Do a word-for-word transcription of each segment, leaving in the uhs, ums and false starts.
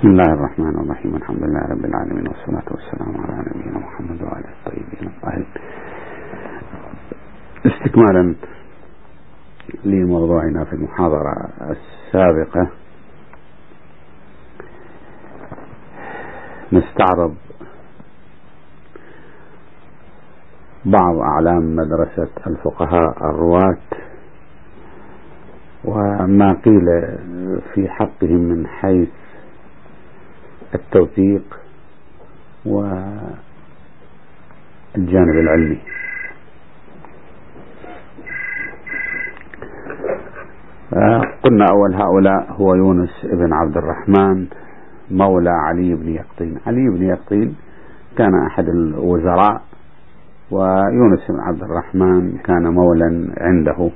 بسم الله الرحمن الرحيم. الحمد لله رب العالمين، والصلاة والسلام على نبينا محمد وآله الطيبين الطاهرين. استكمالا لموضوعنا في المحاضرة السابقة، نستعرض بعض أعلام مدرسة الفقهاء الرواة وما قيل في حقهم من حيث التوثيق والجانب العلمي. قلنا أول هؤلاء هو يونس بن عبد الرحمن مولى علي بن يقطين. علي بن يقطين كان أحد الوزراء، ويونس بن عبد الرحمن كان مولا عنده.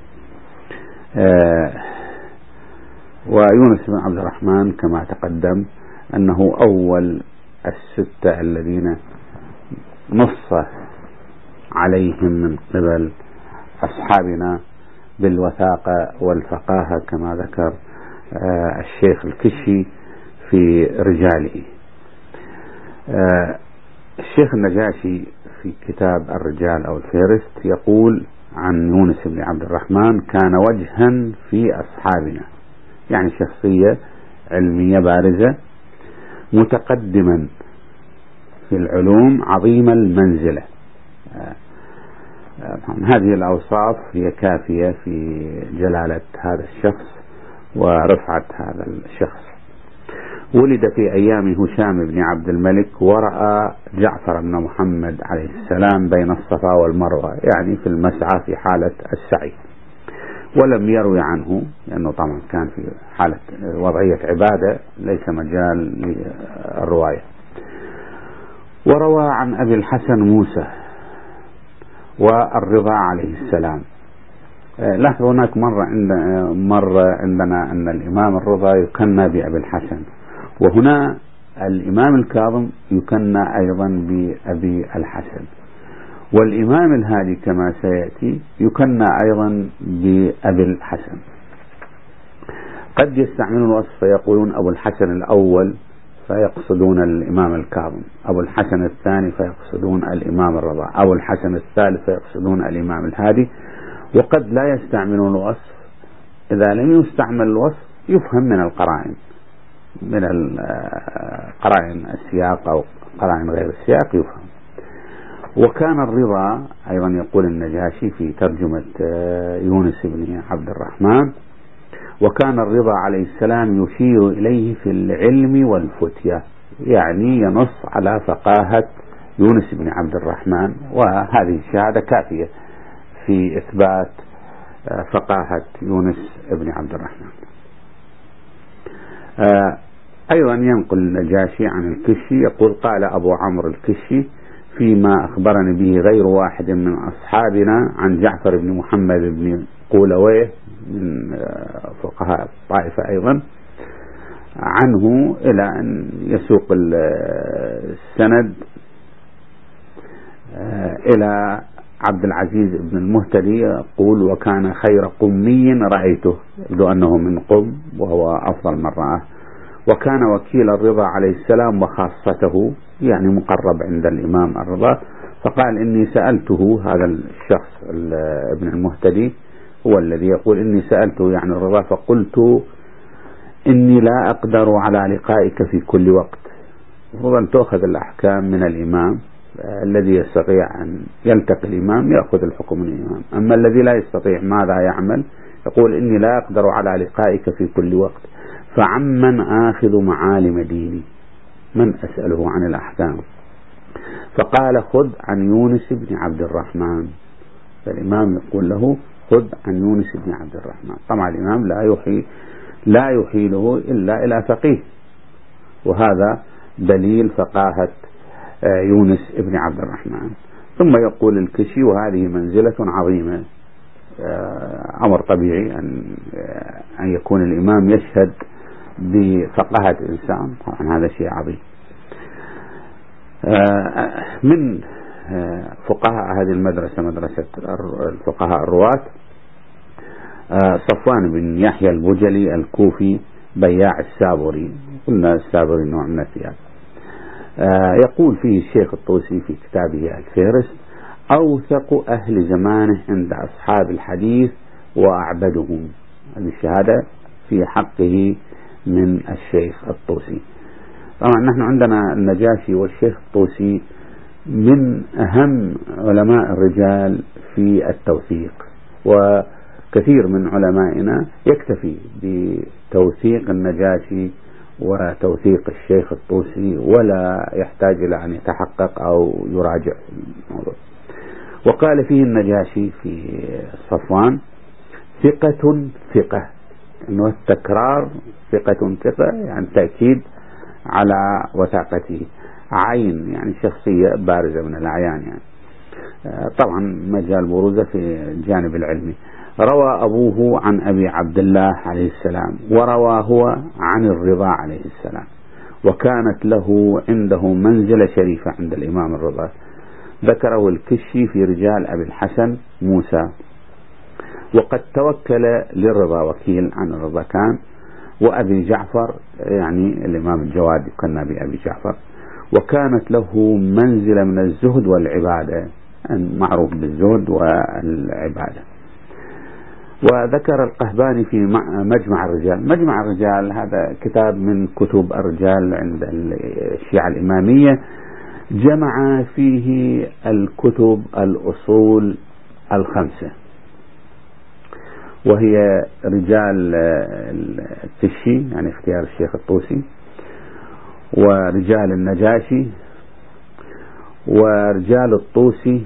ويونس بن عبد الرحمن كما تقدم أنه أول الستة الذين نص عليهم من قبل أصحابنا بالوثاقة والفقاهة كما ذكر الشيخ الكشي في رجاله. الشيخ النجاشي في كتاب الرجال أو الفهرست يقول عن يونس بن عبد الرحمن: كان وجها في أصحابنا، يعني شخصية علمية بارزة، متقدما في العلوم، عظيم المنزلة. هذه الأوصاف هي كافية في جلالة هذا الشخص ورفعة هذا الشخص. ولد في أيام هشام بن عبد الملك، ورأى جعفر بن محمد عليه السلام بين الصفا والمروة، يعني في المسعى في حالة السعي، ولم يروي عنه لأنه طبعا كان في حالة وضعية عبادة ليس مجال للرواية. وروى عن أبي الحسن موسى والرضا عليه السلام. لاحظوا هناك مرة عندنا, مرة عندنا أن الإمام الرضا يكنى بأبي الحسن، وهنا الإمام الكاظم يكنى أيضا بأبي الحسن، والإمام الهادي كما سيأتي يكنى أيضا بأبي الحسن. قد يستعملون الوصف فيقولون أبو الحسن الأول فيقصدون الإمام الكاظم، أبو الحسن الثاني فيقصدون الإمام الرضا، أبو الحسن الثالث فيقصدون الإمام الهادي. وقد لا يستعملون الوصف، إذا لم يستعمل الوصف يفهم من القرائن، من القرائن السياق أو قرائن غير السياق يفهم. وكان الرضا أيضا يقول النجاشي في ترجمة يونس بن عبد الرحمن: وكان الرضا عليه السلام يشير إليه في العلم والفتية، يعني ينص على فقاهة يونس بن عبد الرحمن، وهذه الشهادة كافية في إثبات فقاهة يونس بن عبد الرحمن. أيضا ينقل النجاشي عن الكشي يقول: قال أبو عمرو الكشي فيما أخبرني به غير واحد من أصحابنا عن جعفر بن محمد بن قولويه من فقهاء الطائفة أيضا عنه، إلى أن يسوق السند إلى عبد العزيز بن المهتدي يقول: وكان خير قمي رأيته، يبدو أنه من قم وهو أفضل من رآه. وكان وكيل الرضا عليه السلام وخاصته، يعني مقرب عند الإمام الرضا. فقال: إني سألته، هذا الشخص ابن المهتدي هو الذي يقول: إني سألته يعني الرضا، فقلت إني لا أقدر على لقائك في كل وقت. المفروض أن تأخذ الأحكام من الإمام، الذي يستطيع أن يلتقي الإمام يأخذ الحكم من الإمام، أما الذي لا يستطيع ماذا يعمل؟ يقول: إني لا أقدر على لقائك في كل وقت، فعمن آخذ معالم ديني، من أسأله عن الأحكام؟ فقال: خذ عن يونس بن عبد الرحمن. فالإمام يقول له: خذ عن يونس بن عبد الرحمن. طبعا الإمام لا يحيل لا يحيله إلا إلى فقيه، وهذا دليل فقاهة يونس بن عبد الرحمن. ثم يقول الكشي: وهذه منزلة عظيمة، أمر طبيعي أن أن يكون الإمام يشهد بفقاهة إنسان، طبعا هذا شيء عظيم. من فقهاء هذه المدرسة، مدرسة الفقهاء الرواة، صفوان بن يحيى البجلي الكوفي بياع السابوري، قلنا السابوري نوع من الثياب. آه يقول فيه الشيخ الطوسي في كتابه الفهرست: أوثق أهل زمانه عند أصحاب الحديث وأعبدهم. هذه الشهادة في حقه من الشيخ الطوسي. طبعا نحن عندنا النجاشي والشيخ الطوسي من أهم علماء الرجال في التوثيق، وكثير من علمائنا يكتفي بتوثيق النجاشي وتوثيق الشيخ الطوسي ولا يحتاج إلى أن يتحقق أو يراجع الموضوع. وقال فيه النجاشي في صفوان: ثقة ثقة، إنه التكرار ثقة ثقة يعني تأكيد على وثاقته. عين يعني شخصية بارزة من الأعيان يعني. طبعا مجال بروزه في الجانب العلمي. روى أبوه عن أبي عبد الله عليه السلام، وروى هو عن الرضا عليه السلام، وكانت له عنده منزلة شريفة عند الإمام الرضا. ذكره الكشي في رجال أبي الحسن موسى. وقد توكل للرضا وكيل عن الرضا كان، وأبي جعفر يعني الإمام الجواد يقنى بأبي جعفر، وكانت له منزلة من الزهد والعبادة، معروف بالزهد والعبادة. وذكر القهباني في مجمع الرجال. مجمع الرجال هذا كتاب من كتب الرجال عند الشيعة الإمامية، جمع فيه الكتب الأصول الخمسة، وهي رجال التشي يعني اختيار الشيخ الطوسي، ورجال النجاشي، ورجال الطوسي،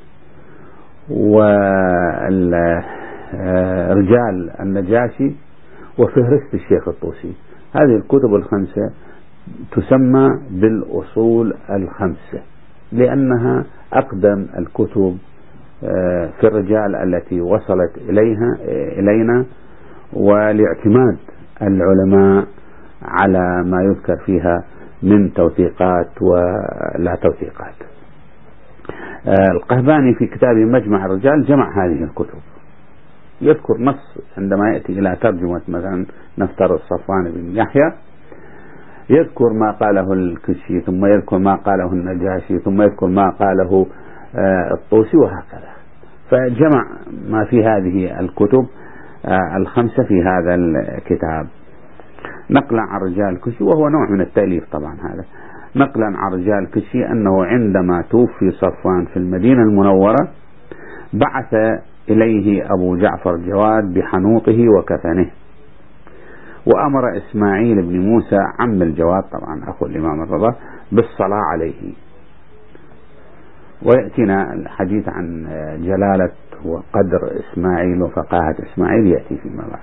ورجال النجاشي، وفهرست الشيخ الطوسي. هذه الكتب الخمسة تسمى بالأصول الخمسة لأنها أقدم الكتب في الرجال التي وصلت إليها إلينا، ولاعتماد العلماء على ما يذكر فيها من توثيقات ولا توثيقات. القهباني في كتابه مجمع الرجال جمع هذه الكتب، يذكر نص عندما يأتي إلى ترجمة مثلا نفترض صفوان بن يحيى، يذكر ما قاله الكشي، ثم يذكر ما قاله النجاشي، ثم يذكر ما قاله الطوسي، وهكذا. فجمع ما في هذه الكتب الخمسة في هذا الكتاب. نقلا عن رجال الكشي، وهو نوع من التأليف طبعا هذا، نقلا عن رجال الكشي أنه عندما توفي صفوان في المدينة المنورة بعث إليه أبو جعفر الجواد بحنوطه وكفنه، وأمر إسماعيل بن موسى عم الجواد طبعا أخو الإمام الرضا بالصلاة عليه. ويأتينا الحديث عن جلالة وقدر إسماعيل وفقاهة إسماعيل يأتي فيما بعد.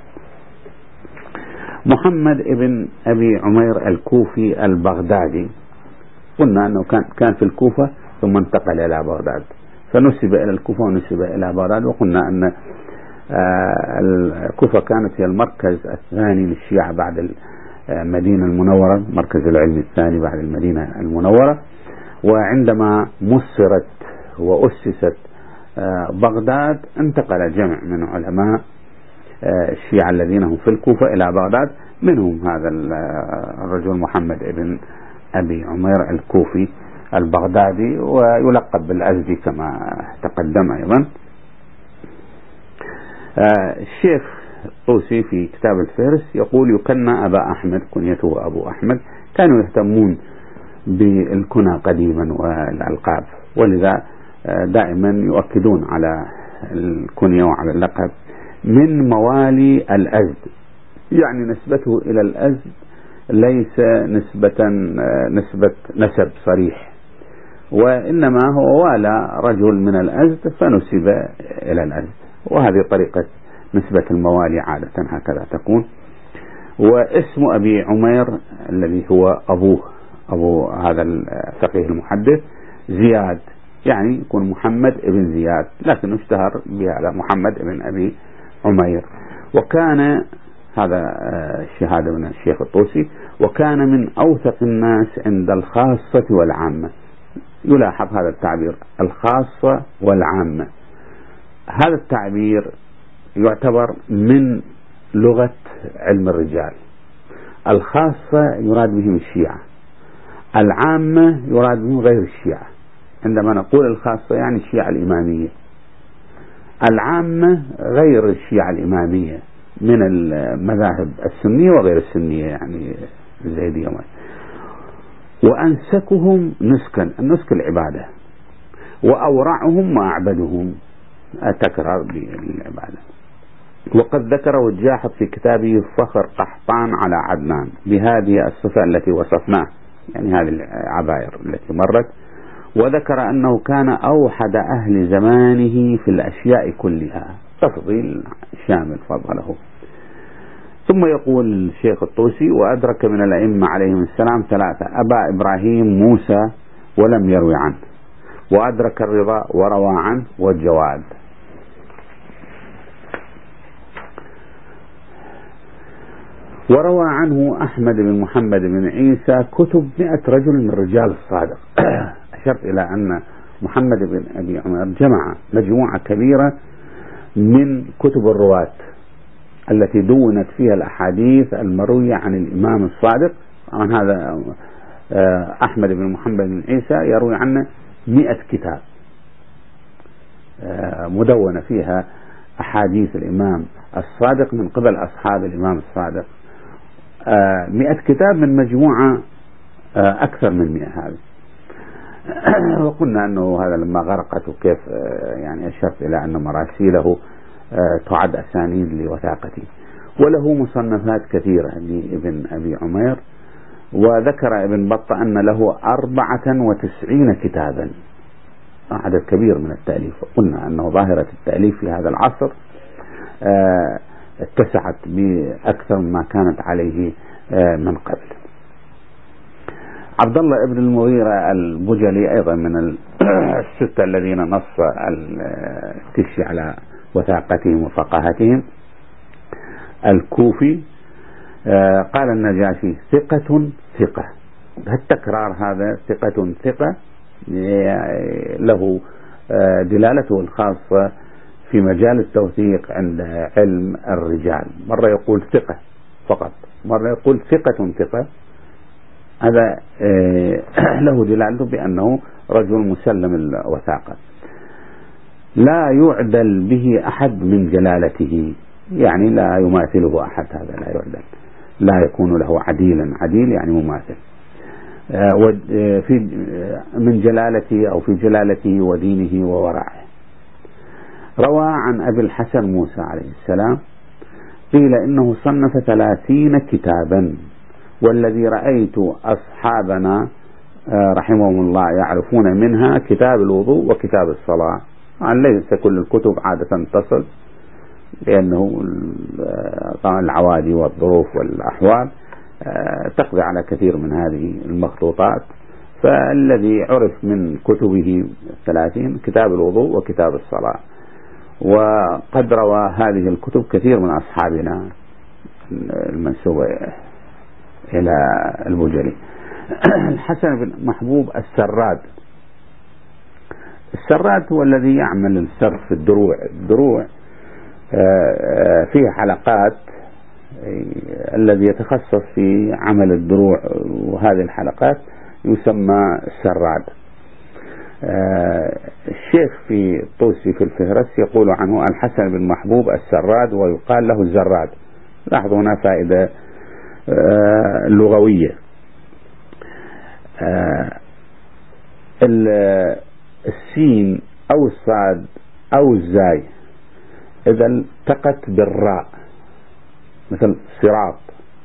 محمد ابن أبي عمير الكوفي البغدادي، قلنا أنه كان كان في الكوفة ثم انتقل إلى بغداد، فنسب إلى الكوفة ونسب إلى بغداد. وقلنا أن الكوفة كانت هي المركز الثاني للشيعة بعد المدينة المنورة، المركز العلمي الثاني بعد المدينة المنورة. وعندما مصرت وأسست بغداد انتقل جمع من علماء الشيعة الذين هم في الكوفة إلى بغداد، منهم هذا الرجل محمد ابن أبي عمير الكوفي البغدادي، ويلقب بالأزدي كما تقدم أيضا. الشيخ الطوسي في كتاب الفهرس يقول: يكنى أبا أحمد، كنيته أبو أحمد. كانوا يهتمون بالكنى قديما والألقاب، ولذا دائما يؤكدون على الكنية وعلى اللقب. من موالي الأزد، يعني نسبته إلى الأزد ليس نسبة نسبة نسب صريح، وإنما هو والى رجل من الأزد فنسب إلى الأزد، وهذه طريقة نسبة الموالي عادة هكذا تكون. واسم أبي عمير الذي هو أبوه أبو هذا الفقيه المحدث زياد، يعني يكون محمد ابن زياد، لكن اشتهر بهذا محمد ابن أبي عمير. وكان هذا الشهادة من الشيخ الطوسي، وكان من أوثق الناس عند الخاصة والعامة. يلاحظ هذا التعبير الخاصة والعامة، هذا التعبير يعتبر من لغة علم الرجال، الخاصة يراد بهم الشيعة، العامة يراد بهم غير الشيعة. عندما نقول الخاصة يعني الشيعة الإمامية، العامة غير الشيعة الإمامية من المذاهب السنية وغير السنية، يعني الزيدية. وأنسكهم نسكا، النسك العبادة، وأورعهم وأعبدهم التكرار بالعبادة. وقد ذكر وجاحظ في كتابه فخر قحطان على عدنان بهذه الصفة التي وصفناه، يعني هذه العبائر التي مرت، وذكر أنه كان أوحد أهل زمانه في الأشياء كلها، تفضيل شامل فضله. ثم يقول الشيخ الطوسي: وأدرك من الأئمة عليهم السلام ثلاثة: أبا إبراهيم موسى ولم يروي عنه، وأدرك الرضا وروى عنه، والجواد. وروى عنه أحمد بن محمد بن عيسى كتب مئة رجل من رجال الصادق. أشرت إلى أن محمد بن أبي عمر جمع مجموعة كبيرة من كتب الرواة التي دونت فيها الأحاديث المروية عن الإمام الصادق. عن هذا أحمد بن محمد بن عيسى يروي عنه مئة كتاب مدونة فيها أحاديث الإمام الصادق من قبل أصحاب الإمام الصادق، مئة كتاب من مجموعة أكثر من مئة. هذه وقلنا أنه هذا لما غرقت وكيف يعني أشرت إلى أن مراسيله تعد أسانيد لوثاقته. وله مصنفات كثيرة لابن أبي عمير، وذكر ابن بطة أن له أربعة وتسعين كتابا، عدد كبير من التأليف. قلنا أنه ظاهرة التأليف في هذا العصر اتسعت بأكثر مما كانت عليه من قبل. عبد الله ابن المغيرة البجلي أيضا من الستة الذين نص الكشي على وثاقتهم وفقاهتهم، الكوفي، قال النجاشي: ثقة ثقة. التكرار هذا ثقة ثقة له دلالته الخاصة في مجال التوثيق عند علم الرجال. مرة يقول ثقة فقط، مرة يقول ثقة ثقة. هذا له دلالته بأنه رجل مسلم الوثاقة، لا يعدل به أحد من جلالته، يعني لا يماثله أحد. هذا لا يعدل، لا يكون له عديلا. عديل يعني مماثل في من جلالته أو في جلالته ودينه وورعه. روى عن أبي الحسن موسى عليه السلام قيل إنه صنف ثلاثين كتابا، والذي رأيت أصحابنا رحمهم الله يعرفون منها كتاب الوضوء وكتاب الصلاة. يعني ليس كل الكتب عادة تصل، لأنه طبعا العوادي والظروف والأحوال تقضي على كثير من هذه المخطوطات. فالذي عرف من كتبه الثلاثين كتاب الوضوء وكتاب الصلاة. وقد روى هذه الكتب كثير من أصحابنا المنسوبة إلى البجلي. الحسن بن محبوب السراد. السراد هو الذي يعمل السرد في الدروع. الدروع فيه حلقات، الذي يتخصص في عمل الدروع وهذه الحلقات يسمى السراد. الشيخ في الطوسي في الفهرس يقول عنه الحسن بن محبوب السراد، ويقال له الزراد. لاحظوا هنا فائدة لغوية. السين أو الصاد أو الزاي إذا التقت بالراء، مثل صراط،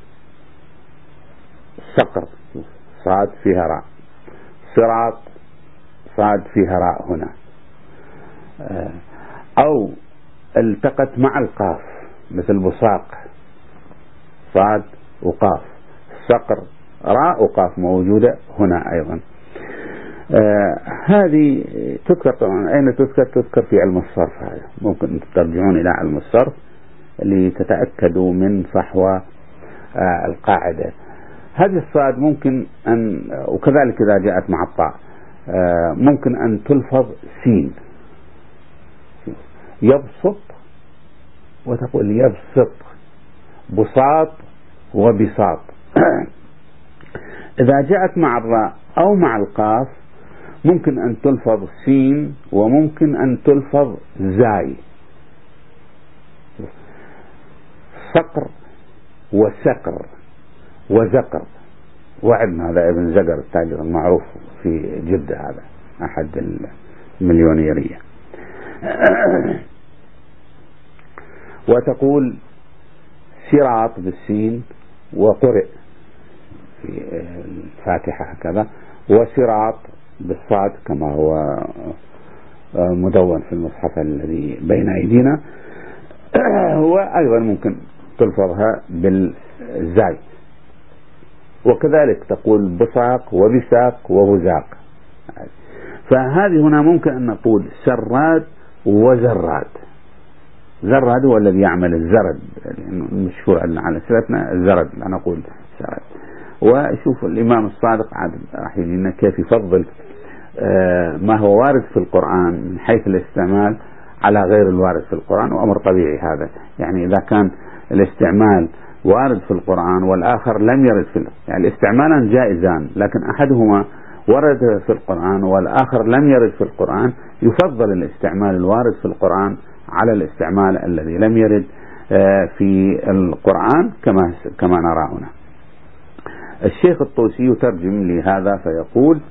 صقر، صاد فيها راء، صراط صاد فيها راء هنا، أو التقت مع القاف مثل بصاق، صاد وقاف، صقر راء وقاف موجودة هنا أيضا. آه هذه تذكر طبعا. أين تذكر؟ تذكر في علم الصرف. هذا ممكن ترجعون إلى علم الصرف لتتأكدوا من صحوة آه القاعدة. هذه الصاد ممكن أن، وكذلك إذا جاءت مع الطاء آه ممكن أن تلفظ سين، يبسط وتقول يبسط، بساط وبساط. إذا جاءت مع الراء أو مع القاف ممكن أن تلفظ سين وممكن أن تلفظ زاي. صقر وسقر وزقر. وعدنا هذا ابن زقر التاجر المعروف في جدة، هذا أحد المليونيرية. وتقول صراط بالسين وقرئ في الفاتحة هكذا، وصراط بالصاد كما هو مدون في المصحف الذي بين أيدينا. وأيضا ممكن تلفظها بالزاي. وكذلك تقول بصاق وبساق وبزاق. فهذه هنا ممكن أن نقول سراد وزراد. زراد هو الذي يعمل الزرد، مشهور على سلفنا الزرد، لا نقول سرد. وشوف الإمام الصادق عاد راح يجينا كيف يفضل ما هو وارد في القرآن من حيث الاستعمال على غير الوارد في القرآن، وأمر طبيعي هذا. يعني إذا كان الاستعمال وارد في القرآن والآخر لم يرد في القرآن، يعني الاستعمالان جائزان، لكن أحدهما ورد في القرآن والآخر لم يرد في القرآن، يفضل الاستعمال الوارد في القرآن على الاستعمال الذي لم يرد في القرآن كما كما نرى هنا. الشيخ الطوسي يترجم لهذا فيقول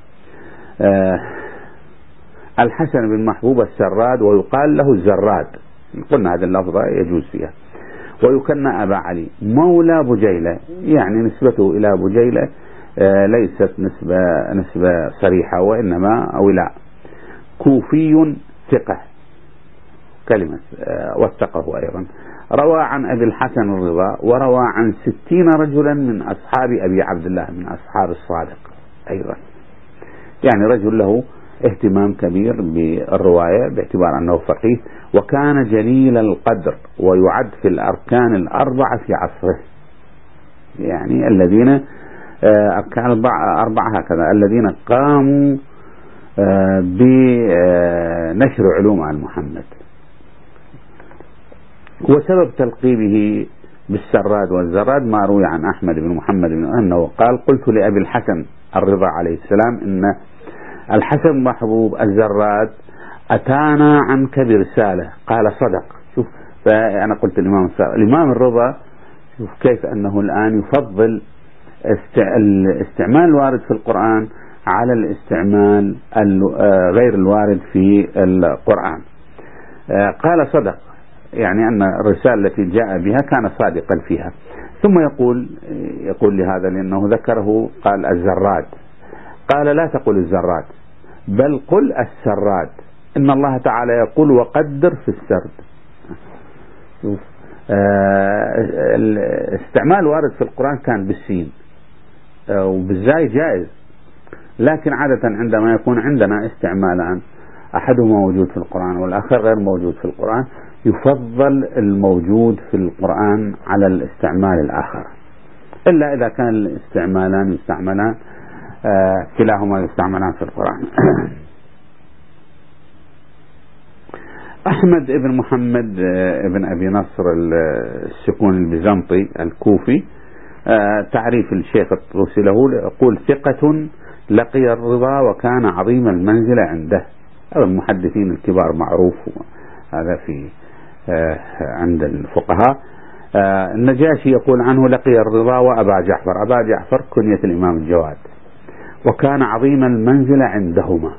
الحسن بن محبوب السراد ويقال له الزراد، قلنا هذه اللفظة يجوز فيها. ويكنى أبا علي مولى بجيلة، يعني نسبته إلى بجيلة ليست نسبة نسبة صريحة وإنما ولاء. كوفي ثقة، كلمة وثقه أيضا. روى عن أبي الحسن الرضا وروى عن ستين رجلا من أصحاب أبي عبد الله من أصحاب الصادق أيضا. يعني رجل له اهتمام كبير بالرواية باعتبار أنه فقيه، وكان جليل القدر ويعد في الأركان الأربعة في عصره. يعني الذين أركان أربعة هكذا الذين قاموا بنشر علوم عن محمد. وسبب تلقيبه بالسراد والزراد ما روي عن أحمد بن محمد بن أنه قال قلت لأبي الحسن الرضا عليه السلام إن الحسن محبوب الزراد أتانا عنك برسالة، قال صدق. شوف، فأنا قلت الإمام الإمام الرضا شوف كيف أنه الآن يفضل الاستعمال الوارد في القرآن على الاستعمال غير الوارد في القرآن. قال صدق، يعني أن الرسالة التي جاء بها كان صادقا فيها. ثم يقول يقول لهذا لأنه ذكره قال الزراد، قال لا تقل الزراد بل قل السراد، إن الله تعالى يقول وقدر في السرد. الاستعمال وارد في القرآن كان بالسين وبالزاي جائز، لكن عادة عندما يكون عندنا استعمالان أحدهما موجود في القرآن والآخر غير موجود في القرآن يفضل الموجود في القرآن على الاستعمال الآخر، إلا إذا كان الاستعمالان يستعملان آه كلاهما يستعملان في القرآن. أحمد بن محمد بن أبي نصر السكون البيزنطي الكوفي، آه تعريف الشيخ الطوسي له يقول ثقة لقي الرضا وكان عظيم المنزلة عنده. هذا المحدثين الكبار معروف، هذا في آه عند الفقهاء. آه النجاشي يقول عنه لقي الرضا وأبا جعفر، أبا جعفر كنية الإمام الجواد، وكان عظيم المنزلة عندهما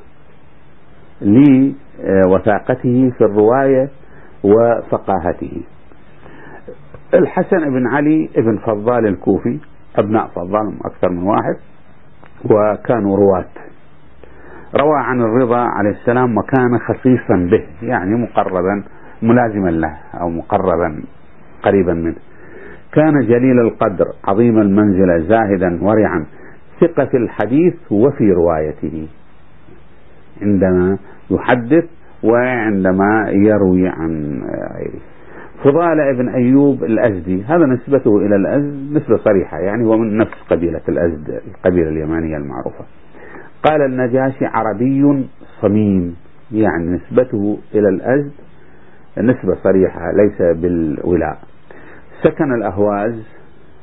لوثاقته في الرواية وفقاهته. الحسن بن علي بن فضال الكوفي، أبناء فضال أكثر من واحد وكانوا رواة، روى عن الرضا عليه السلام وكان خصيصا به، يعني مقربا ملازما له أو مقربا قريبا منه. كان جليل القدر عظيم المنزلة زاهدا ورعا، ثقة في الحديث وفي روايته عندما يحدث وعندما يروي عن غيره. فضال ابن أيوب الأزدي، هذا نسبته إلى الأزد نسبة صريحة، يعني هو من نفس قبيلة الأزد القبيلة اليمانية المعروفة. قال النجاشي عربي صميم، يعني نسبته إلى الأزد نسبة صريحة ليس بالولاء. سكن الأهواز،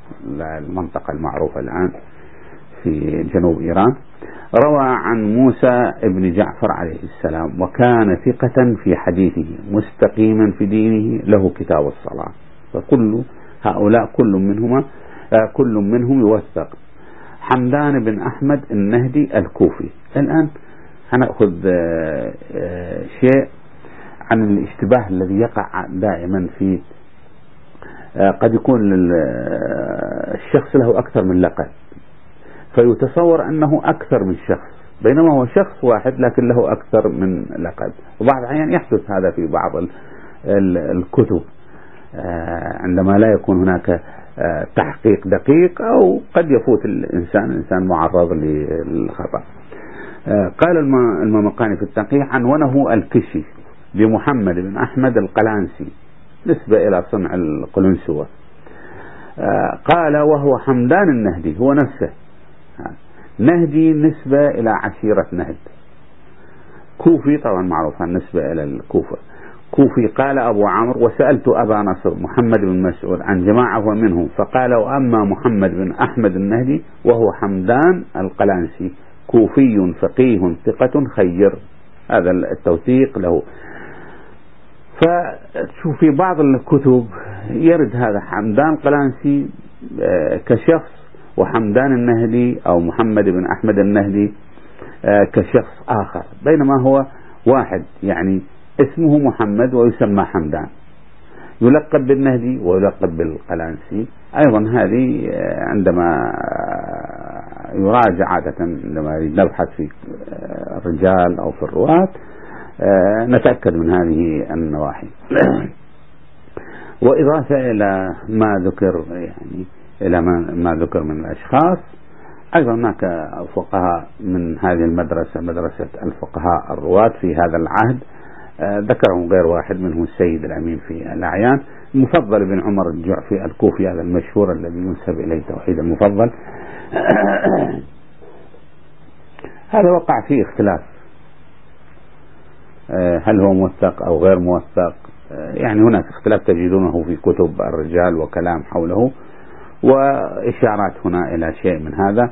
المنطقة المعروفة الآن في جنوب إيران. روى عن موسى ابن جعفر عليه السلام: وكان ثقة في حديثه مستقيما في دينه، له كتاب الصلاة. فكل هؤلاء كل منهما كل منهم يوثق. حمدان بن أحمد النهدي الكوفي. الآن هنأخذ شيء عن الاشتباه الذي يقع دائما في قد يكون الشخص له أكثر من لقب، فيتصور أنه أكثر من شخص، بينما هو شخص واحد لكن له أكثر من لقب. وبعض الأحيان يحدث هذا في بعض الكتب عندما لا يكون هناك تحقيق دقيق، أو قد يفوت الإنسان إنسان معرض للخطأ. قال الممقاني في التنقيح: عنونه الكشي بمحمد بن أحمد القلانسي، نسبة إلى صنع القلنسوة. قال: وهو حمدان النهدي، هو نفسه نهدي نسبة إلى عشيرة نهد. كوفي طبعا معروفة النسبة إلى الكوفة. كوفي. قال أبو عمرو: وسألت أبا نصر محمد بن مسعود عن جماعة ومنهم، فقال: وأما محمد بن أحمد النهدي وهو حمدان القلانسي، كوفي فقيه ثقة خير. هذا التوثيق له. فشوف في بعض الكتب يرد هذا حمدان القلانسي كشخص، وحمدان النهدي أو محمد بن أحمد النهدي كشخص آخر، بينما هو واحد، يعني اسمه محمد ويسمى حمدان، يلقب بالنهدي ويلقب بالقلانسي. أيضا هذه عندما يراجع عادة عندما نبحث في الرجال أو في الرواة نتأكد من هذه النواحي. وإضافة إلى ما ذكر، يعني إلى ما, ما ذكر من الأشخاص، أيضا هناك فقهاء من هذه المدرسة، مدرسة الفقهاء الرواة في هذا العهد، ذكرهم غير واحد، منهم السيد الأمين في الأعيان، المفضل بن عمر الجعفي الكوفي، هذا المشهور الذي ينسب إليه توحيد المفضل. هذا وقع فيه اختلاف، هل هو موثق أو غير موثق، يعني هناك اختلاف تجدونه في كتب الرجال وكلام حوله، وإشارات هنا إلى شيء من هذا.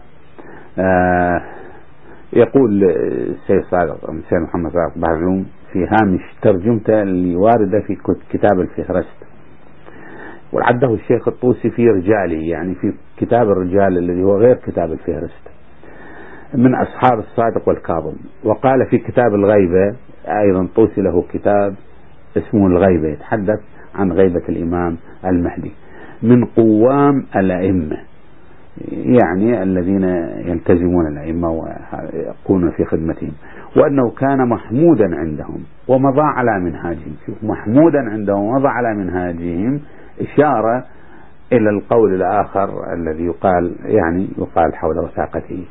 يقول السيد صادق السيد محمد صادق بهرلوم في هامش ترجمته اللي واردة في كتاب الفهرست، وعده الشيخ الطوسي في رجاله، يعني في كتاب الرجال الذي هو غير كتاب الفهرست، من أصحاب الصادق والكاظم. وقال في كتاب الغيبة أيضا طوسي له كتاب اسمه الغيبة، يتحدث عن غيبة الإمام المهدي، من قوام الأئمة، يعني الذين يلتزمون الأئمة ويقومون في خدمتهم، وأنه كان محمودا عندهم ومضى على منهاجهم. محمودا عندهم ومضى على منهاجهم إشارة إلى القول الآخر الذي يقال، يعني يقال حول وثاقته.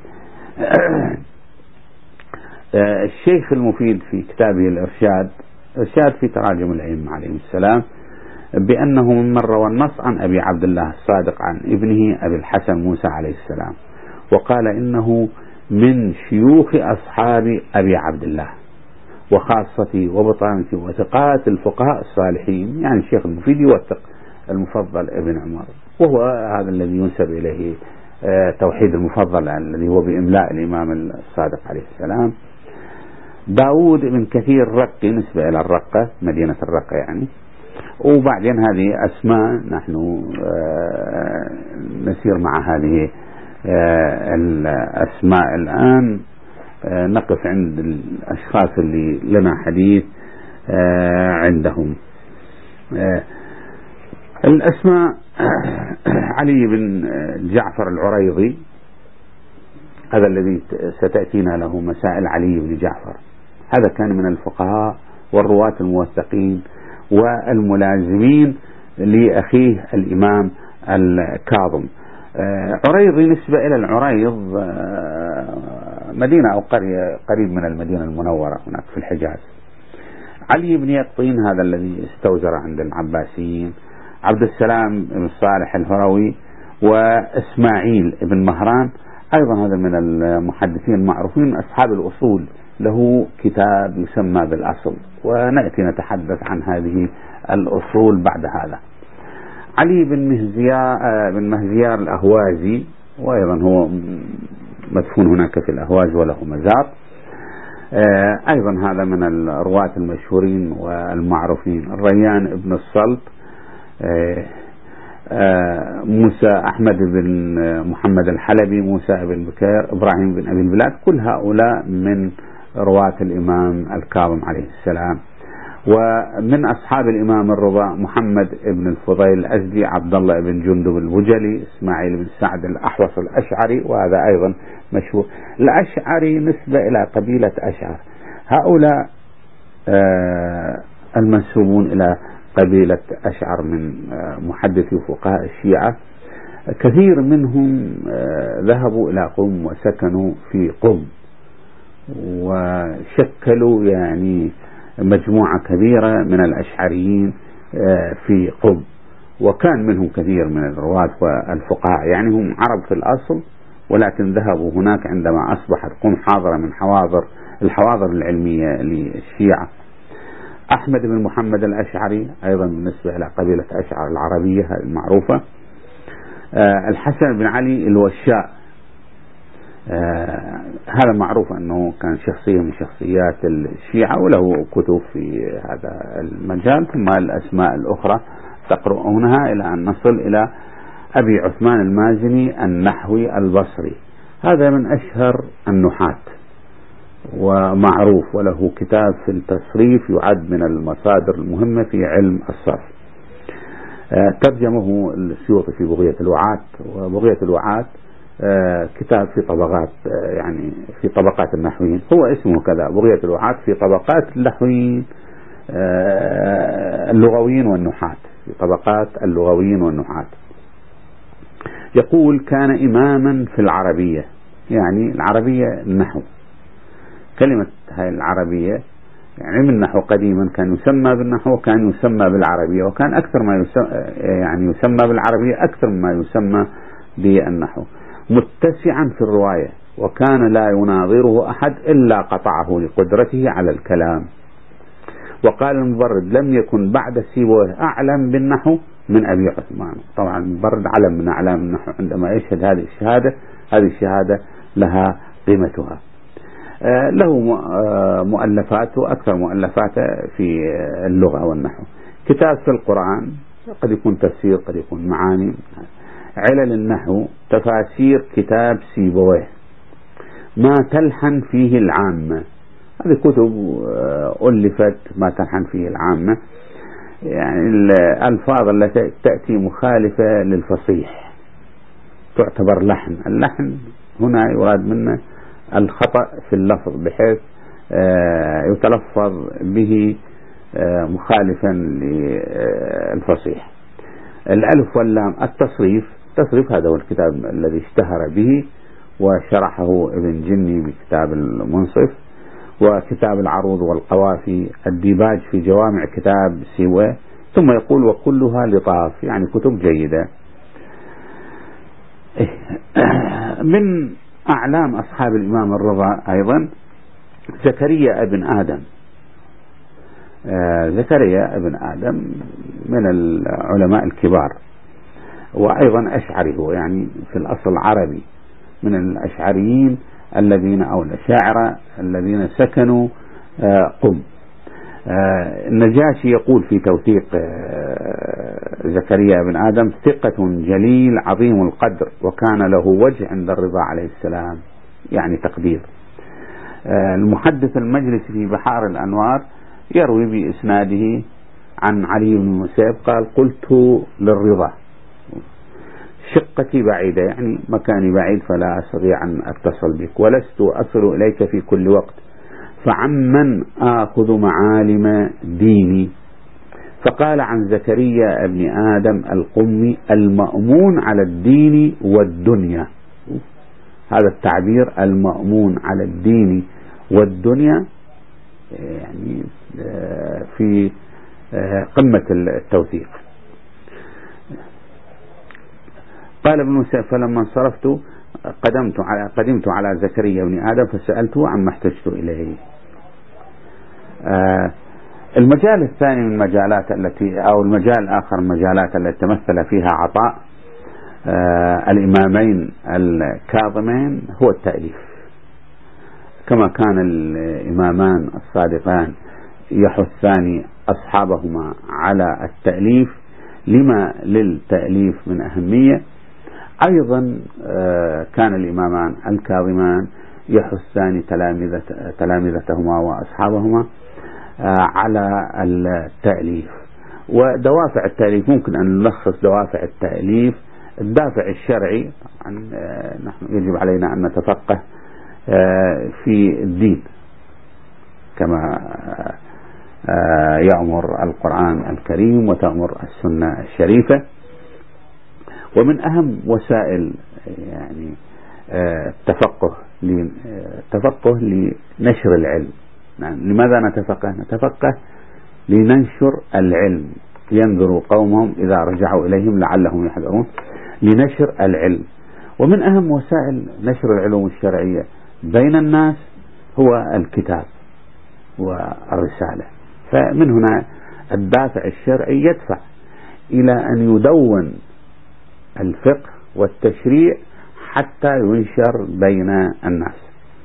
الشيخ المفيد في كتابه الإرشاد، إرشاد في تراجم الأئمة عليهم السلام، بأنه من روى النص عن أبي عبد الله الصادق عن ابنه أبي الحسن موسى عليه السلام، وقال إنه من شيوخ أصحاب أبي عبد الله وخاصته وبطانته وثقات الفقهاء الصالحين. يعني الشيخ المفيد يوثق المفضل ابن عمر، وهو هذا الذي ينسب إليه توحيد المفضل الذي هو بإملاء الإمام الصادق عليه السلام. داود بن كثير رقي، نسبة إلى الرقة، مدينة الرقة يعني. وبعدين هذه أسماء نحن نسير مع هذه الأسماء الآن، نقف عند الأشخاص اللي لنا حديث عندهم. الأسماء: علي بن جعفر العريضي، هذا الذي ستأتينا له مسائل علي بن جعفر، هذا كان من الفقهاء والرواة الموثقين والملازمين لأخيه الإمام الكاظم. عريضي نسبة إلى العريض، مدينة أو قرية قريب من المدينة المنورة هناك في الحجاز. علي بن يقطين هذا الذي استوزر عند العباسيين. عبد السلام بن صالح الهروي، وإسماعيل بن مهران، أيضا هذا من المحدثين المعروفين أصحاب الأصول، له كتاب يسمى بالأصل، ونأتي نتحدث عن هذه الأصول بعد هذا. علي بن مهزيار بن مهزيار الأهوازي، وأيضا هو مدفون هناك في الأهواز وله مزار، أيضا هذا من الرواة المشهورين والمعروفين. الريان بن الصلت، موسى أحمد بن محمد الحلبي، موسى بن بكير، إبراهيم بن أبي البلاد، كل هؤلاء من رواة الإمام الكاظم عليه السلام. ومن أصحاب الإمام الرضا محمد بن الفضيل الأزدي، عبد الله بن جندب البجلي، إسماعيل بن سعد الأحوص الأشعري، وهذا أيضا مشهور. الأشعري نسبة إلى قبيلة أشعر، هؤلاء آه المنسوبون إلى قبيلة أشعر من آه محدثي وفقهاء الشيعة، كثير منهم آه ذهبوا إلى قم وسكنوا في قم، وشكلوا يعني مجموعة كبيرة من الأشعريين في قم، وكان منهم كثير من الرواة والفقهاء، يعني هم عرب في الأصل، ولكن ذهبوا هناك عندما أصبحت قم حاضرة من حواضر الحواضر العلمية للشيعة. أحمد بن محمد الأشعري أيضا بالنسبة إلى قبيلة أشعر العربية المعروفة. الحسن بن علي الوشاء، آه هذا معروف أنه كان شخصية من شخصيات الشيعة وله كتب في هذا المجال. ثم الأسماء الأخرى تقرؤونها إلى أن نصل إلى أبي عثمان المازني النحوي البصري، هذا من أشهر النحاة ومعروف، وله كتاب في التصريف يعد من المصادر المهمة في علم الصرف. آه ترجمه السيوطي في بغية الوعاة، وبغية الوعاة آه كتاب في طبقات آه يعني في طبقات النحويين، هو اسمه كذا، بغية الوعاة في طبقات النحويين آه اللغويين والنحاة، في طبقات اللغويين والنحاة. يقول كان إماما في العربية، يعني العربية النحو، كلمة هاي العربية يعني من النحو قديما كان يسمى بالنحو وكان يسمى بالعربية، وكان أكثر ما يسمى يعني يسمى بالعربية أكثر مما يسمى بالنحو، متسعا في الرواية، وكان لا يناظره أحد إلا قطعه لقدرته على الكلام. وقال المبرد لم يكن بعد سيبويه أعلم بالنحو من أبي عثمان. طبعا المبرد علم من أعلام النحو، عندما يشهد هذه الشهادة، هذه الشهادة لها قيمتها. آه له آه مؤلفات، وأكثر مؤلفاته في اللغة والنحو. كتاب في القرآن، قد يكون تفسير قد يكون معاني. علل النحو، تفاسير كتاب سيبويه، ما تلحن فيه العامة، هذه كتب ألفت ما تلحن فيه العامة، يعني الألفاظ التي تأتي مخالفة للفصيح تعتبر لحن. اللحن هنا يراد منه الخطأ في اللفظ بحيث يتلفظ به مخالفا للفصيح. الألف واللام، التصريف، التصريف هذا هو الكتاب الذي اشتهر به وشرحه ابن جني بكتاب المنصف، وكتاب العروض والقوافي، الديباج في جوامع كتاب سيوة. ثم يقول وكلها لطاف، يعني كتب جيدة. من أعلام أصحاب الإمام الرضا أيضا زكريا ابن آدم. آه زكريا ابن آدم من العلماء الكبار، وأيضا أشعري، هو يعني في الأصل عربي، من الأشعريين الذين أو الأشاعرة الذين سكنوا آه قم. آه النجاشي يقول في توثيق آه زكريا بن آدم ثقة جليل عظيم القدر، وكان له وجه عند الرضا عليه السلام، يعني تقدير. آه المحدث المجلس في بحار الأنوار يروي بإسناده عن علي بن المسيب قال قلت للرضا شقتي بعيدة، يعني مكاني بعيد فلا أستطيع أن أتصل بك، ولست أصل إليك في كل وقت، فعمن آخذ معالم ديني. فقال عن زكريا ابن آدم القمي المأمون على الدين والدنيا، هذا التعبير المأمون على الدين والدنيا يعني في قمة التوثيق. قال ابن مسيب فلما انصرفت قدمت على قدمت على زكريا بن آدم فسألته عما احتجت إليه. آه المجال الثاني من المجالات التي أو المجال الآخر من المجالات التي تمثل فيها عطاء آه الإمامين الكاظمين هو التأليف. كما كان الإمامان الصادقان يحثان أصحابهما على التأليف لما للتأليف من أهمية، أيضا آه كان الإمامان الكاظمان يحثان تلامذتهما وأصحابهما آه على التأليف. ودوافع التأليف ممكن أن نلخص دوافع التأليف: الدافع الشرعي، آه نحن يجب علينا أن نتفقه آه في الدين كما آه يأمر القرآن الكريم وتأمر السنة الشريفة. ومن أهم وسائل يعني التفقه التفقه لنشر العلم. يعني لماذا نتفقه؟ نتفقه لننشر العلم، ينذر قومهم إذا رجعوا إليهم لعلهم يحذرون، لنشر العلم. ومن أهم وسائل نشر العلوم الشرعية بين الناس هو الكتاب والرسالة. فمن هنا الدافع الشرعي يدفع إلى أن يدون الفقه والتشريع حتى ينشر بين الناس.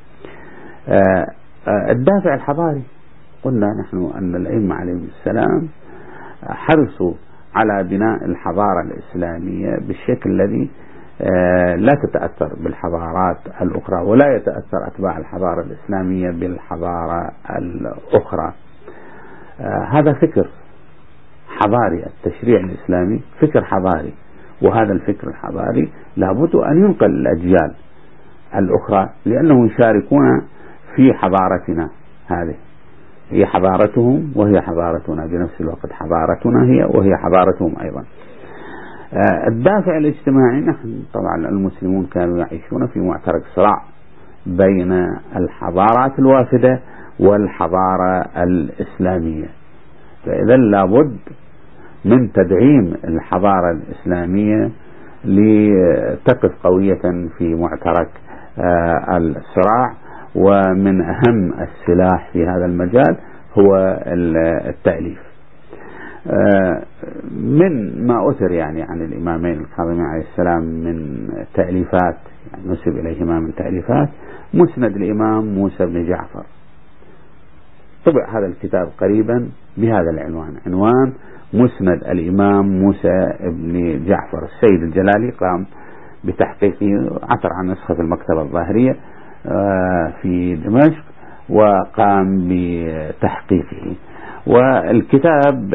الدافع الحضاري، قلنا نحن أن الأئمة عليهم السلام حرصوا على بناء الحضارة الإسلامية بالشكل الذي لا تتأثر بالحضارات الأخرى، ولا يتأثر أتباع الحضارة الإسلامية بالحضارة الأخرى. هذا فكر حضاري، التشريع الإسلامي فكر حضاري، وهذا الفكر الحضاري لابد أن ينقل الأجيال الأخرى، لأنهم يشاركون في حضارتنا. هذه هي حضارتهم وهي حضارتنا بنفس الوقت، حضارتنا هي وهي حضارتهم أيضا. الدافع الاجتماعي، نحن طبعا المسلمون كانوا يعيشون في معترك صراع بين الحضارات الوافدة والحضارة الإسلامية، فإذا لابد من تدعيم الحضارة الإسلامية لتقف قوية في معترك الصراع. ومن أهم السلاح في هذا المجال هو التأليف. من ما أثر يعني عن الإمامين الكاظمين عليه السلام من تأليفات، يعني نسب إليهما من تأليفات، مسند الإمام موسى بن جعفر. طبع هذا الكتاب قريبا بهذا العنوان، عنوان مسند الإمام موسى بن جعفر. السيد الجلالي قام بتحقيقه، عثر عن نسخة في المكتبة الظاهرية في دمشق وقام بتحقيقه. والكتاب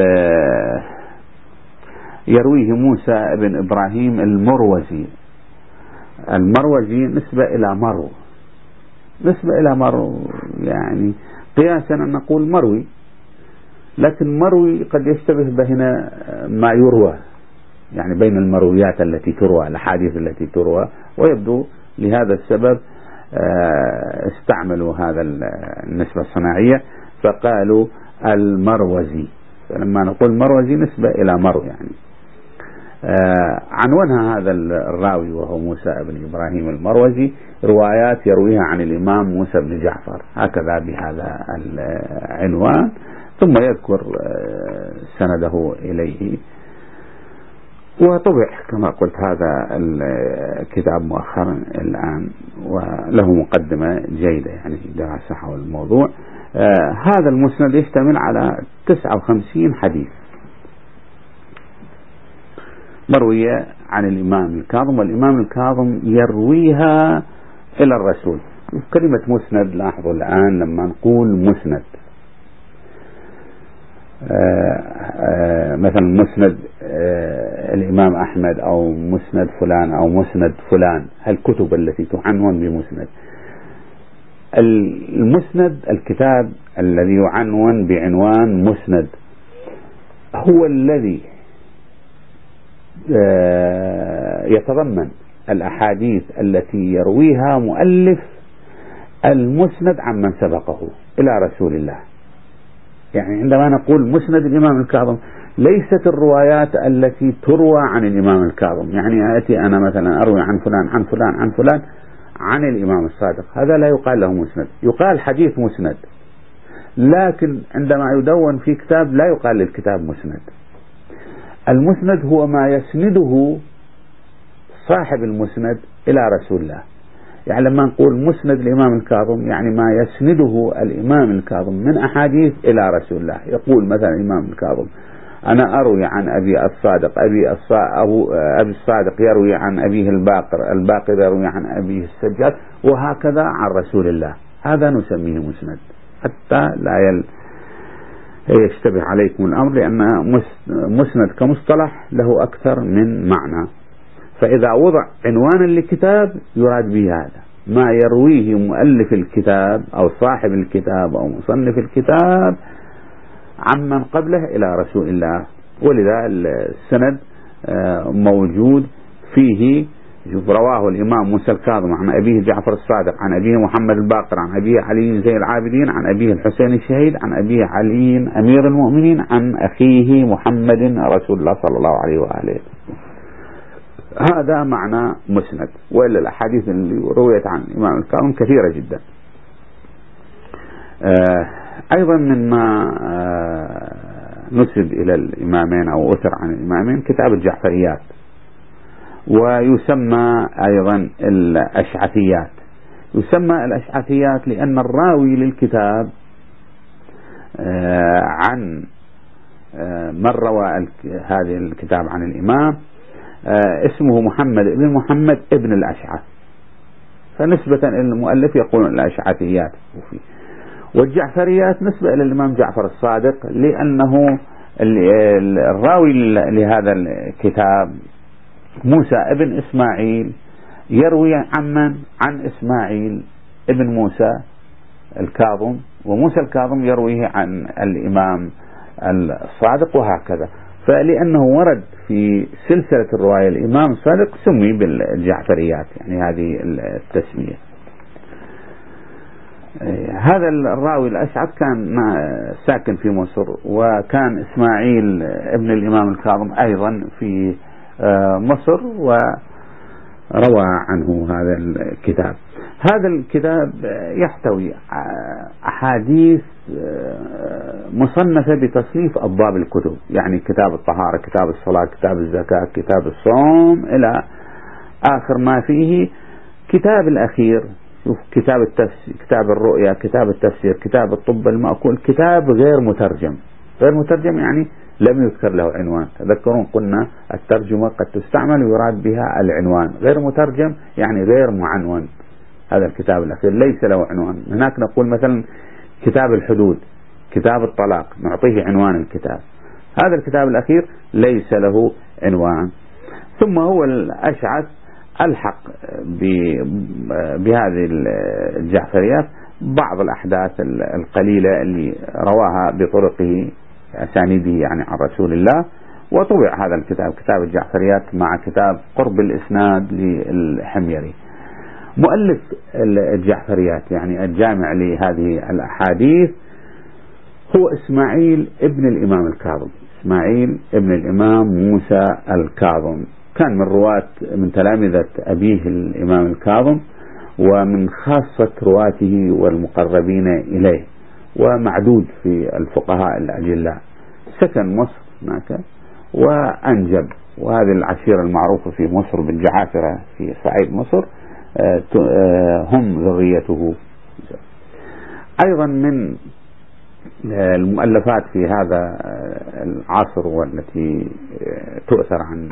يرويه موسى بن إبراهيم المروزي. المروزي نسبة إلى مرو، نسبة إلى مرو، يعني قياسا أن نقول مروي، لكن مروي قد يشتبه بين ما يروى، يعني بين المرويات التي تروى، الأحاديث التي تروى، ويبدو لهذا السبب استعملوا هذا النسبة الصناعية فقالوا المروزي. فلما نقول مروزي نسبة إلى مرو يعني. عنونها هذا الراوي وهو موسى بن إبراهيم المروزي روايات يرويها عن الإمام موسى بن جعفر، هكذا بهذا العنوان، ثم يذكر سنده إليه. وطبع كما قلت هذا الكتاب مؤخرا الآن، وله مقدمة جيدة يعني في دراسة حول الموضوع. آه هذا المسند يشتمل على تسعة وخمسين حديث مروية عن الإمام الكاظم، والإمام الكاظم يرويها إلى الرسول. كلمة مسند لاحظوا الآن لما نقول مسند، آه آه مثلا مسند آه الإمام أحمد أو مسند فلان أو مسند فلان، الكتب التي تعنون بمسند. المسند الكتاب الذي يعنون بعنوان مسند هو الذي آه يتضمن الأحاديث التي يرويها مؤلف المسند عمن سبقه إلى رسول الله. يعني عندما نقول مسند الإمام الكاظم ليست الروايات التي تروى عن الإمام الكاظم، يعني آتي أنا مثلا أروي عن فلان عن فلان عن فلان عن الإمام الصادق، هذا لا يقال له مسند، يقال حديث مسند. لكن عندما يدون في كتاب لا يقال للكتاب مسند. المسند هو ما يسنده صاحب المسند إلى رسول الله. يعني لما نقول مسند الإمام الكاظم يعني ما يسنده الإمام الكاظم من أحاديث إلى رسول الله. يقول مثلا الإمام الكاظم أنا أروي عن أبي الصادق، أبي أبي الصادق يروي عن أبيه الباقر، الباقر يروي عن أبيه السجاد، وهكذا عن رسول الله. هذا نسميه مسند، حتى لا يل يشتبه عليكم الأمر، لأن مسند كمصطلح له أكثر من معنى. فإذا وضع عنوانا لكتاب يراد به هذا ما يرويه مؤلف الكتاب أو صاحب الكتاب أو مصنف الكتاب عمن قبله إلى رسول الله. ولذا السند موجود فيه، رواه الإمام موسى الكاظم عن أبيه جعفر الصادق عن أبيه محمد الباقر عن أبيه علي زين العابدين عن أبيه الحسين الشهيد عن أبيه علي أمير المؤمنين عن أخيه محمد رسول الله صلى الله عليه وآله. هذا معنى مسند. وإلا الأحاديث اللي رويت عن الإمام الكاظم كثيرة جدا. أيضا مما نسب إلى الإمامين أو أثر عن الإمامين كتاب الجعفريات، ويسمى أيضا الأشعثيات. يسمى الأشعثيات لأن الراوي للكتاب عن من روى هذه الكتاب عن الإمام اسمه محمد بن محمد ابن الأشعث، فنسبة إلى المؤلف يقولون الأشعثيات. والجعفريات نسبة إلى الإمام جعفر الصادق، لأنه الراوي لهذا الكتاب موسى ابن إسماعيل يروي عمن عن إسماعيل ابن موسى الكاظم، وموسى الكاظم يرويه عن الإمام الصادق، وهكذا. فلأنه ورد في سلسلة الرواية الإمام الصادق سمي بالجعفريات، يعني هذه التسمية. هذا الراوي الأشعث كان ساكن في مصر، وكان إسماعيل ابن الإمام الكاظم أيضا في مصر وروى عنه هذا الكتاب. هذا الكتاب يحتوي أحاديث مصنفة بتصنيف أبواب الكتب، يعني كتاب الطهارة، كتاب الصلاة، كتاب الزكاة، كتاب الصوم، إلى آخر ما فيه. كتاب الأخير شوف كتاب التفسير، كتاب الرؤيا، كتاب التفسير، كتاب الطب المأكول، كتاب غير مترجم. غير مترجم يعني لم يذكر له عنوان. تذكرون قلنا الترجمة قد تستعمل ويراد بها العنوان، غير مترجم يعني غير معنون. هذا الكتاب الأخير ليس له عنوان. هناك نقول مثلا كتاب الحدود، كتاب الطلاق، نعطيه عنوان الكتاب. هذا الكتاب الأخير ليس له عنوان. ثم هو الأشعث ألحق بهذه الجعفريات بعض الأحداث القليلة اللي رواها بطرقه أسانيده يعني عن رسول الله، وطبع هذا الكتاب كتاب الجعفريات مع كتاب قرب الإسناد للحميري. مؤلف الجعفريات يعني الجامع لهذه الأحاديث هو إسماعيل ابن الإمام الكاظم. إسماعيل ابن الإمام موسى الكاظم كان من رواة من تلامذة أبيه الإمام الكاظم، ومن خاصة رواته والمقربين إليه، ومعدود في الفقهاء الأجلاء. سكن مصر هناك وأنجب، وهذه العشيرة المعروفة في مصر بالجعافرة في صعيد مصر هم ذريته. أيضا من المؤلفات في هذا العصر والتي تؤثر عن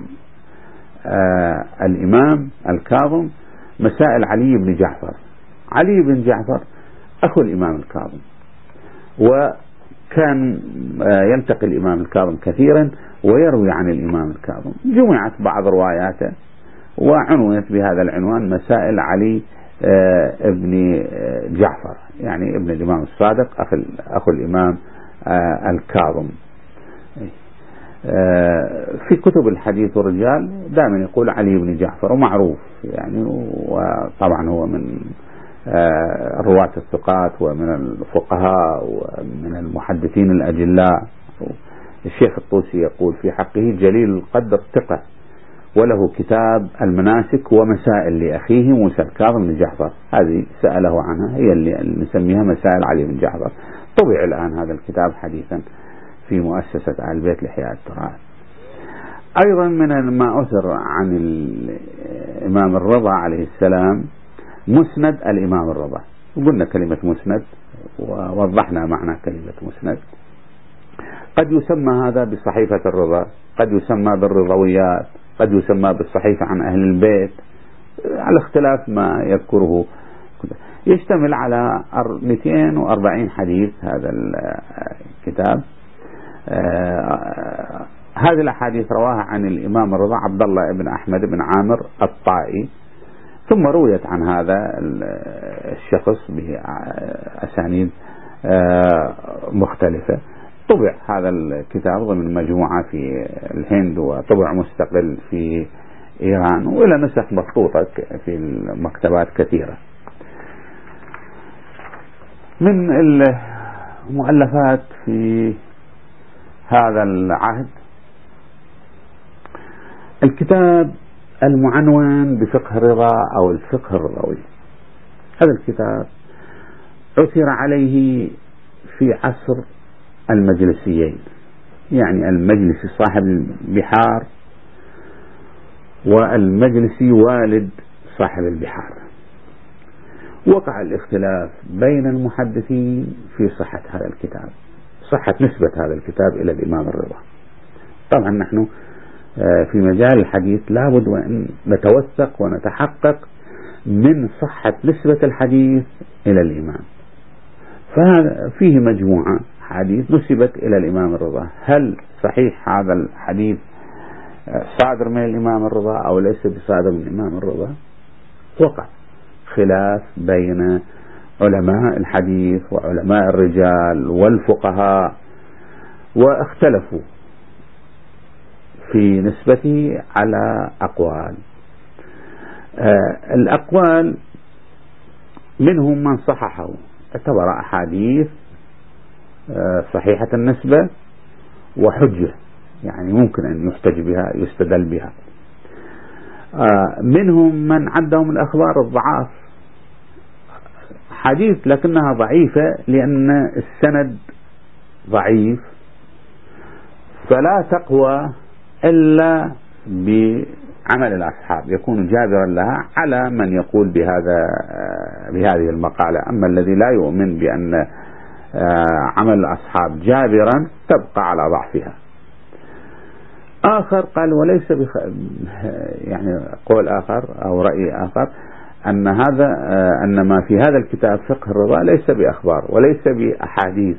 الإمام الكاظم مسائل علي بن جعفر. علي بن جعفر أخو الإمام الكاظم، وكان يلتقي الإمام الكاظم كثيرا ويروي عن الإمام الكاظم. جمعت بعض رواياته وعنونت بهذا العنوان مسائل علي ابن جعفر، يعني ابن الإمام الصادق أخو الإمام الكاظم. في كتب الحديث والرجال دائما يقول علي بن جعفر، ومعروف يعني، وطبعا هو من رواة الثقات ومن الفقهاء ومن المحدثين الأجلاء. الشيخ الطوسي يقول في حقه جليل القدر ثقة، وله كتاب المناسك ومسائل لأخيه موسى الكاظم بن جعفر. هذه سأله عنها، هي اللي نسميها مسائل علي بن جعفر. طبع الآن هذا الكتاب حديثا في مؤسسة آل البيت لإحياء التراث. أيضا من ما أثر عن الإمام الرضا عليه السلام مسند الإمام الرضا. قلنا كلمة مسند ووضحنا معنى كلمة مسند. قد يسمى هذا بصحيفة الرضا، قد يسمى بالرضويات، قد يسمى بالصحيفة عن أهل البيت، على اختلاف ما يذكره. يشتمل على مئتين وأربعين حديث هذا الكتاب. آه هذه الأحاديث رواها عن الإمام الرضا عبد الله بن أحمد بن عامر الطائي، ثم رويت عن هذا الشخص بأسانيد آه مختلفة. طبع هذا الكتاب ضمن مجموعة في الهند، وطبع مستقل في إيران، وإلى نسخ مخطوطة في المكتبات كثيرة. من المؤلفات في هذا العهد الكتاب المعنون بفقه الرضا أو الفقه الرضوي. هذا الكتاب عثر عليه في عصر المجلسيين، يعني المجلسي صاحب البحار والمجلسي والد صاحب البحار. وقع الاختلاف بين المحدثين في صحة هذا الكتاب، صحة نسبة هذا الكتاب إلى الإمام الرضا. طبعا نحن في مجال الحديث لابد وأن نتوثق ونتحقق من صحة نسبة الحديث إلى الإمام. ففيه مجموعة حديث نسبت إلى الإمام الرضا، هل صحيح هذا الحديث صادر من الإمام الرضا أو ليس بصادر من الإمام الرضا؟ وقع خلاف بين علماء الحديث وعلماء الرجال والفقهاء، واختلفوا في نسبته على أقوال. آه الأقوال منهم من صححه، اعتبر أحاديث آه صحيحة النسبة وحجة، يعني ممكن أن يحتج بها يستدل بها. آه منهم من عدهم الأخبار الضعاف، حديث لكنها ضعيفة لأن السند ضعيف، فلا تقوى إلا بعمل الأصحاب، يكون جابرا لها على من يقول بهذا بهذه المقالة. أما الذي لا يؤمن بأن عمل الأصحاب جابرا تبقى على ضعفها. آخر قال وليس بخ... يعني قول آخر أو رأي آخر أن هذا أن ما في هذا الكتاب فقه الرضا ليس بأخبار وليس بأحاديث،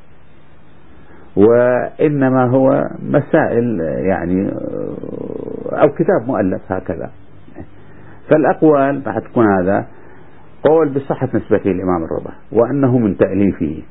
وإنما هو مسائل يعني أو كتاب مؤلف هكذا. فالأقوال راح تكون هذا قول بصحة نسبته الإمام الرضا وأنه من تأليفه.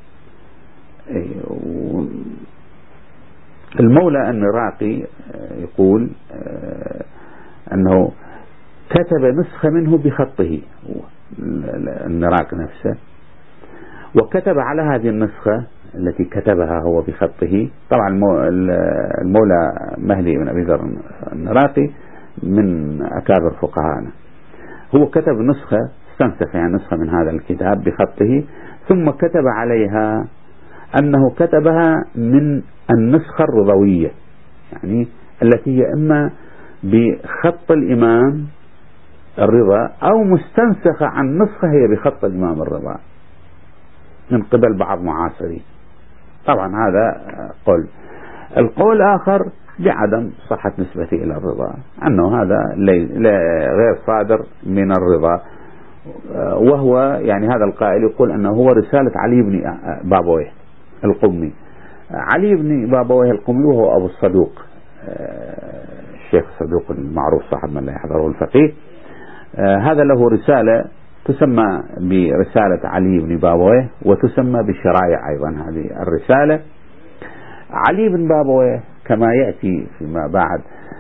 المولى النراقي يقول أنه كتب نسخة منه بخطه، النراقي نفسه، وكتب على هذه النسخة التي كتبها هو بخطه. طبعا المولى مهدي بن أبي ذر النراقي من أكابر فقهاءنا، هو كتب نسخة استنسخ يعني نسخة من هذا الكتاب بخطه، ثم كتب عليها أنه كتبها من النسخة الرضوية، يعني التي هي إما بخط الإمام الرضا أو مستنسخة عن نسخة هي بخط الإمام الرضا من قبل بعض معاصرين. طبعا هذا قول. القول الآخر بعدم صحة نسبته إلى الرضا، أنه هذا غير صادر من الرضا، وهو يعني هذا القائل يقول أنه هو رسالة علي بن بابويه القمي. علي بن بابويه القمي وهو أبو الصدوق، الشيخ الصدوق المعروف صاحب من لا يحضره الفقيه. هذا له رسالة تسمى برسالة علي بن بابويه، وتسمى بالشرائع أيضا هذه الرسالة. علي بن بابويه كما يأتي فيما بعد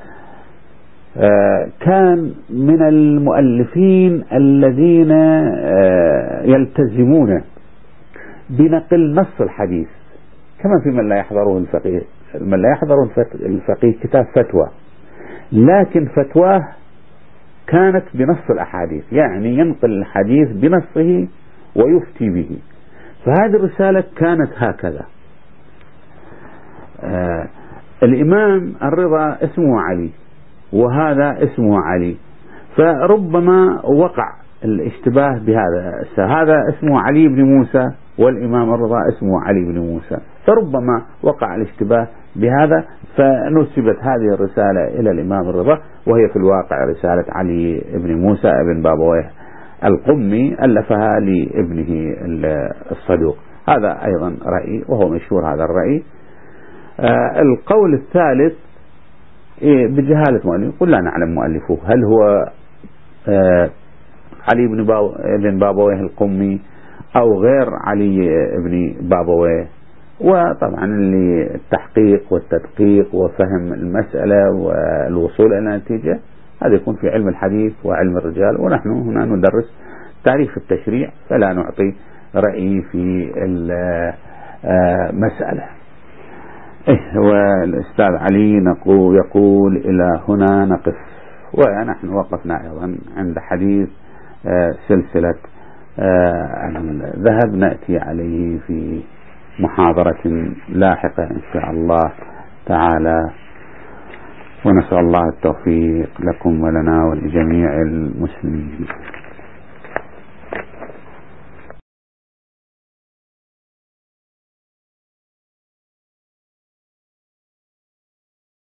كان من المؤلفين الذين يلتزمون بنقل نص الحديث، كما في من لا يحضره الفقيه. من لا يحضره الفقيه كتاب فتوى، لكن فتواه كانت بنص الأحاديث، يعني ينقل الحديث بنصه ويفتي به. فهذه الرسالة كانت هكذا. آه الإمام الرضا اسمه علي وهذا اسمه علي، فربما وقع الاشتباه بهذا. هذا اسمه علي بن موسى والإمام الرضا اسمه علي بن موسى، فربما وقع الاشتباه بهذا، فنسبت هذه الرسالة إلى الإمام الرضا، وهي في الواقع رسالة علي بن موسى ابن بابويه القمي ألفها لابنه الصدوق. هذا أيضا رأي وهو مشهور هذا الرأي. آه القول الثالث إيه بجهالة مؤلف، قل لا نعلم مؤلفه، هل هو آه علي بن, باو بن بابويه القمي أو غير علي بن بابويه. وطبعا للتحقيق والتدقيق وفهم المسألة والوصول إلى نتيجة هذا يكون في علم الحديث وعلم الرجال، ونحن هنا ندرس تاريخ التشريع فلا نعطي رأي في المسألة. إيه والأستاذ علي نقول يقول إلى هنا نقف، ونحن وقفنا أيضا عند حديث سلسلة الذهب، نأتي عليه في محاضرة لاحقة إن شاء الله تعالى، ونسأل الله التوفيق لكم ولنا ولجميع المسلمين.